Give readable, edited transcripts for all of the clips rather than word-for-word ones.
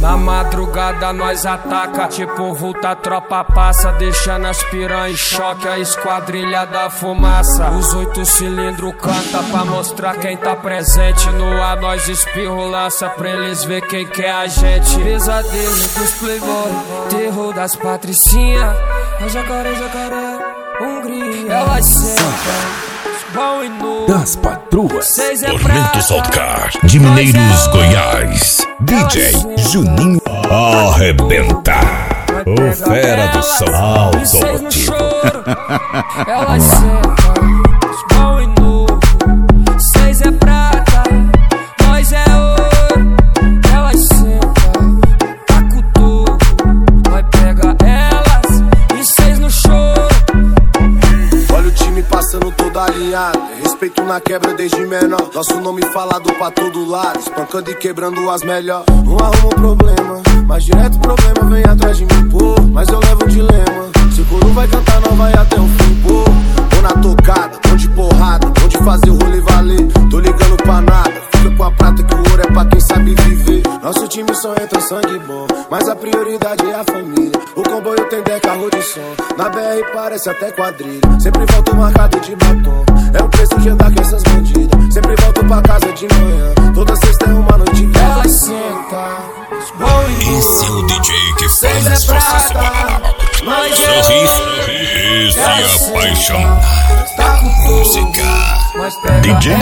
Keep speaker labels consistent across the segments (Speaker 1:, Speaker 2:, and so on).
Speaker 1: Na madrugada nós ataca, tipo vulta, tropa passa, deixando as piranha em choque, a esquadrilha da fumaça. Os 8 cilindros canta pra mostrar quem tá presente. No ar nós espirro, lança pra eles ver quem que é a gente. Pesadelo dos playboy, terror das patricinha. É jacaré, jacaré, Hungria. Elas sentam
Speaker 2: das patroas.
Speaker 3: Tormento Saltcar de Mineiros, Goiás. DJ Juninho arrebenta. O fera do som automotivo.
Speaker 1: Elas sentam, bom e novo. 6 é prata, nós é ouro. Elas sentam, taca o touro. Nós pega elas e 6 no choro.
Speaker 4: Olha o time passando todo alinhado, respeito na quebra desde menor. Nosso nome falado pra todo lado, espancando e quebrando as melhor. Não arruma um problema, mas direto o problema vem atrás de mim, pô. Mas eu levo um dilema, se o coro vai cantar não vai até o fim, pô. Tô na tocada, tô de porrada, tô de fazer o rolê valer. Tô ligando pra nada, fica com a prata que o ouro é pra quem sabe viver. Nosso time só entra sangue bom, mas a prioridade é a família. O comboio tem 10 carros de som, na BR parece até quadrilha. Sempre volto marcado de batom, é o preço de andar com essas bandidas. Sempre volto pra casa de manhã, toda sexta é uma noite que
Speaker 1: elas sentam.
Speaker 3: Esse é o DJ que faz
Speaker 1: é
Speaker 3: você sorrir e se apaixonar por música. DJ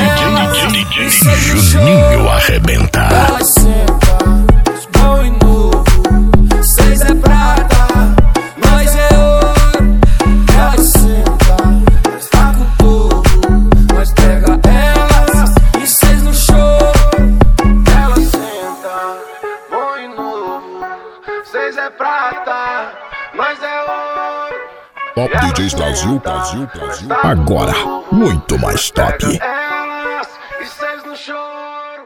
Speaker 3: Juninho arrebenta.
Speaker 1: Elas sentam, bom e novo. 6 é prata, nós é ouro. Elas sentam, taca o touro. Nós pega elas e 6 no choro. Elas sentam, bom e novo. 6 é prata, nós é ouro.
Speaker 3: Top DJs Brasil. Agora, muito mais top.
Speaker 1: Elas e 6 no choro.